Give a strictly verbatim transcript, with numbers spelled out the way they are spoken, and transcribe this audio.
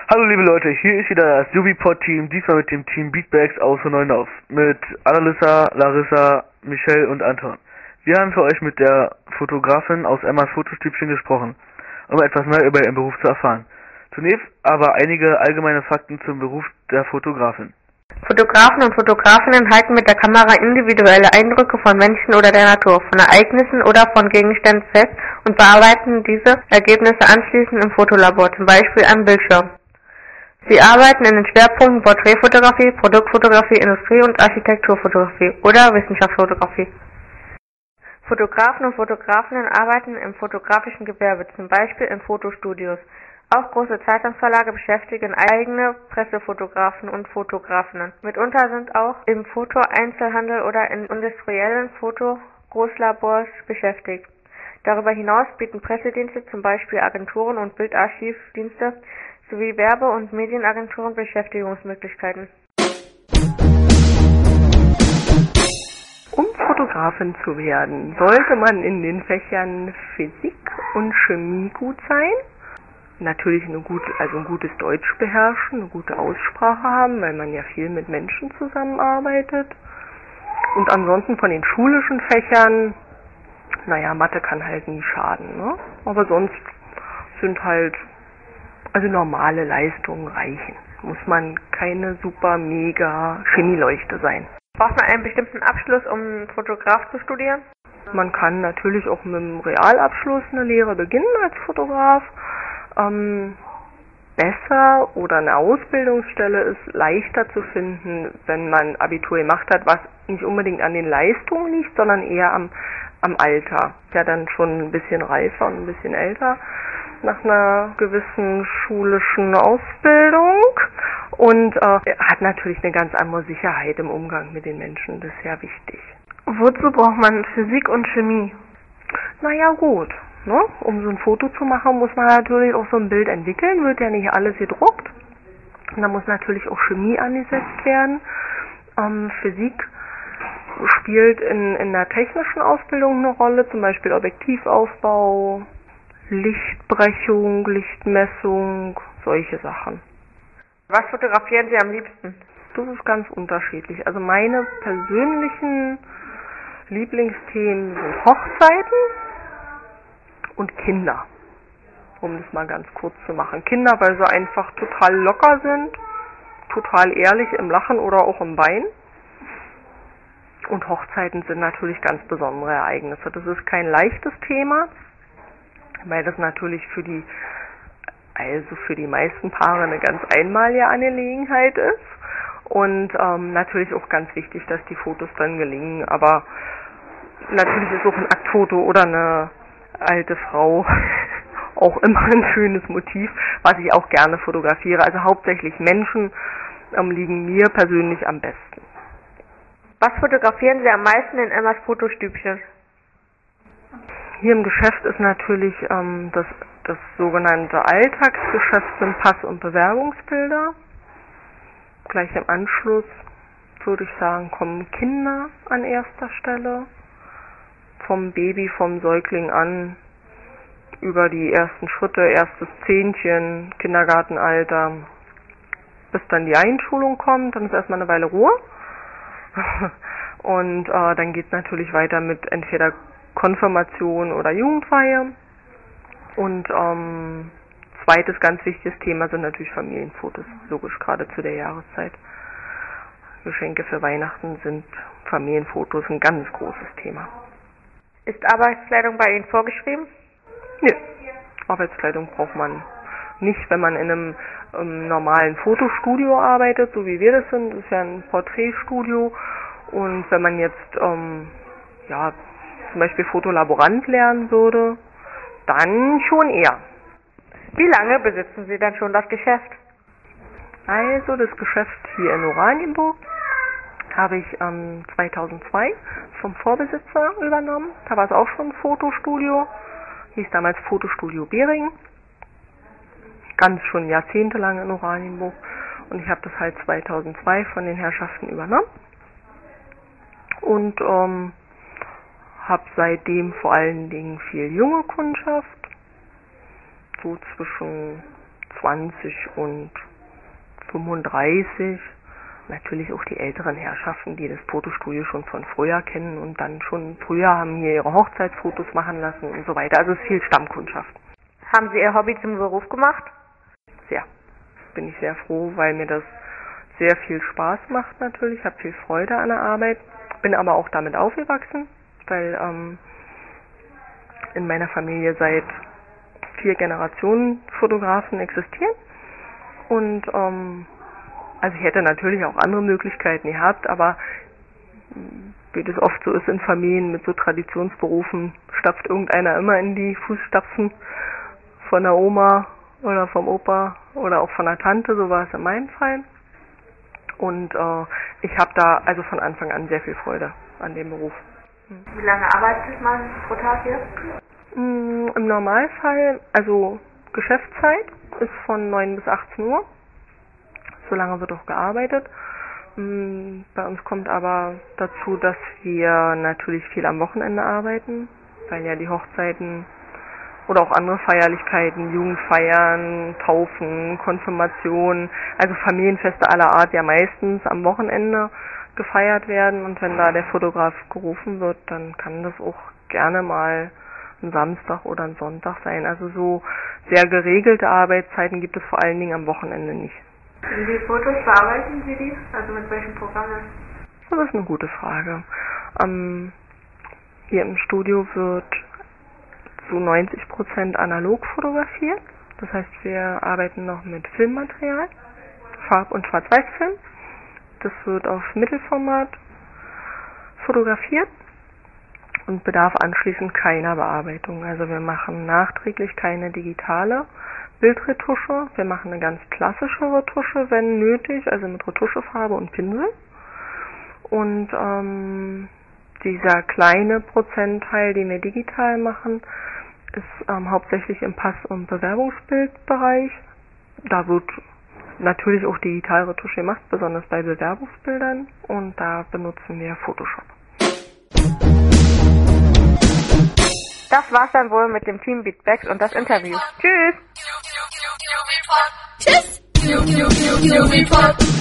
Hallo liebe Leute, hier ist wieder das Jubipod-Team, diesmal mit dem Team Beatbags aus Neuendorf, mit Annalisa, Larissa, Michelle und Anton. Wir haben für euch mit der Fotografin aus Emmas Fotostübchen gesprochen, um etwas mehr über ihren Beruf zu erfahren. Zunächst aber einige allgemeine Fakten zum Beruf der Fotografin. Fotografen und Fotografinnen halten mit der Kamera individuelle Eindrücke von Menschen oder der Natur, von Ereignissen oder von Gegenständen fest und bearbeiten diese Ergebnisse anschließend im Fotolabor, zum Beispiel am Bildschirm. Sie arbeiten in den Schwerpunkten Porträtfotografie, Produktfotografie, Industrie- und Architekturfotografie oder Wissenschaftsfotografie. Fotografen und Fotografinnen arbeiten im fotografischen Gewerbe, zum Beispiel in Fotostudios. Auch große Zeitungsverlage beschäftigen eigene Pressefotografen und Fotografinnen. Mitunter sind auch im Fotoeinzelhandel oder in industriellen Fotogroßlabors beschäftigt. Darüber hinaus bieten Pressedienste, zum Beispiel Agenturen und Bildarchivdienste, sowie Werbe- und Medienagenturen Beschäftigungsmöglichkeiten. Um Fotografin zu werden, sollte man in den Fächern Physik und Chemie gut sein. Natürlich eine gute, also ein gutes Deutsch beherrschen, eine gute Aussprache haben, weil man ja viel mit Menschen zusammenarbeitet. Und ansonsten von den schulischen Fächern, naja, Mathe kann halt nie schaden, ne? Aber sonst sind halt, also normale Leistungen reichen. Muss man keine super mega Chemieleuchte sein. Braucht man einen bestimmten Abschluss, um Fotograf zu studieren? Man kann natürlich auch mit einem Realabschluss eine Lehre beginnen als Fotograf. Ähm, besser oder eine Ausbildungsstelle ist leichter zu finden, wenn man Abitur gemacht hat, was nicht unbedingt an den Leistungen liegt, sondern eher am, am Alter. Ja, dann schon ein bisschen reifer und ein bisschen älter nach einer gewissen schulischen Ausbildung und äh, hat natürlich eine ganz andere Sicherheit im Umgang mit den Menschen, das ist ja wichtig. Wozu braucht man Physik und Chemie? Naja gut, ne? Um so ein Foto zu machen, muss man natürlich auch so ein Bild entwickeln, wird ja nicht alles gedruckt. Und da muss natürlich auch Chemie angesetzt werden. Ähm, Physik spielt in, in der technischen Ausbildung eine Rolle, zum Beispiel Objektivaufbau, Lichtbrechung, Lichtmessung, solche Sachen. Was fotografieren Sie am liebsten? Das ist ganz unterschiedlich. Also meine persönlichen Lieblingsthemen sind Hochzeiten und Kinder, um das mal ganz kurz zu machen. Kinder, weil sie einfach total locker sind, total ehrlich im Lachen oder auch im Weinen. Und Hochzeiten sind natürlich ganz besondere Ereignisse. Das ist kein leichtes Thema, weil das natürlich für die, also für die meisten Paare eine ganz einmalige Angelegenheit ist. Und ähm, natürlich auch ganz wichtig, dass die Fotos dann gelingen. Aber natürlich ist auch ein Aktfoto oder eine alte Frau auch immer ein schönes Motiv, was ich auch gerne fotografiere. Also hauptsächlich Menschen ähm, liegen mir persönlich am besten. Was fotografieren Sie am meisten in Emmas Fotostübchen? Hier im Geschäft ist natürlich ähm, das, das sogenannte Alltagsgeschäft sind Pass- und Bewerbungsbilder. Gleich im Anschluss würde ich sagen, kommen Kinder an erster Stelle. Vom Baby, vom Säugling an, über die ersten Schritte, erstes Zähnchen, Kindergartenalter, bis dann die Einschulung kommt, dann ist erstmal eine Weile Ruhe. Und äh, dann geht es natürlich weiter mit entweder Konfirmation oder Jugendweihe. Und ähm, zweites ganz wichtiges Thema sind natürlich Familienfotos, logisch gerade zu der Jahreszeit. Geschenke für Weihnachten sind Familienfotos ein ganz großes Thema. Ist Arbeitskleidung bei Ihnen vorgeschrieben? Nö, Arbeitskleidung braucht man nicht, wenn man in einem ähm, normalen Fotostudio arbeitet, so wie wir das sind. Das ist ja ein Porträtstudio. Und wenn man jetzt ähm, ja, zum Beispiel Fotolaborant lernen würde, dann schon eher. Wie lange besitzen Sie denn schon das Geschäft? Also das Geschäft hier in Oranienburg habe ich ähm, zweitausendzwei vom Vorbesitzer übernommen. Da war es auch schon ein Fotostudio, hieß damals Fotostudio Behring. Ganz schon jahrzehntelang in Oranienburg. Und ich habe das halt zweitausendzwei von den Herrschaften übernommen. Und ähm, habe seitdem vor allen Dingen viel junge Kundschaft, so zwischen zwanzig und fünfunddreißig. Natürlich auch die älteren Herrschaften, die das Fotostudio schon von früher kennen und dann schon früher haben hier ihre Hochzeitsfotos machen lassen und so weiter. Also es ist viel Stammkundschaft. Haben Sie Ihr Hobby zum Beruf gemacht? Sehr. Bin ich sehr froh, weil mir das sehr viel Spaß macht natürlich. Ich habe viel Freude an der Arbeit. Bin aber auch damit aufgewachsen, weil ähm, in meiner Familie seit vier Generationen Fotografen existieren. Und ähm, also ich hätte natürlich auch andere Möglichkeiten gehabt, aber wie das oft so ist in Familien mit so Traditionsberufen, stapft irgendeiner immer in die Fußstapfen von der Oma oder vom Opa oder auch von der Tante, so war es in meinem Fall. Und äh, ich habe da also von Anfang an sehr viel Freude an dem Beruf. Wie lange arbeitet man pro Tag hier? Mm, Im Normalfall, also Geschäftszeit ist von neun bis achtzehn Uhr. So lange wird auch gearbeitet. Mm, Bei uns kommt aber dazu, dass wir natürlich viel am Wochenende arbeiten, weil ja die Hochzeiten oder auch andere Feierlichkeiten, Jugendfeiern, Taufen, Konfirmationen, also Familienfeste aller Art ja meistens am Wochenende gefeiert werden. Und wenn da der Fotograf gerufen wird, dann kann das auch gerne mal ein Samstag oder ein Sonntag sein. Also so sehr geregelte Arbeitszeiten gibt es vor allen Dingen am Wochenende nicht. Wie Fotos bearbeiten Sie die? Also mit welchen Programmen? Das ist eine gute Frage. Ähm, hier im Studio wird zu neunzig Prozent analog fotografiert. Das heißt, wir arbeiten noch mit Filmmaterial, Farb- und Schwarz-Weiß-Film. Das wird auf Mittelformat fotografiert und bedarf anschließend keiner Bearbeitung. Also wir machen nachträglich keine digitale Bildretusche. Wir machen eine ganz klassische Retusche, wenn nötig, also mit Retuschefarbe und Pinsel. Und ähm, dieser kleine Prozentteil, den wir digital machen, ist ähm, hauptsächlich im Pass- und Bewerbungsbildbereich. Da wird natürlich auch Digitalretusche gemacht, besonders bei Bewerbungsbildern, und da benutzen wir Photoshop. Das war's dann wohl mit dem Team Beatbags und das Interview. Tschüss! Tschüss!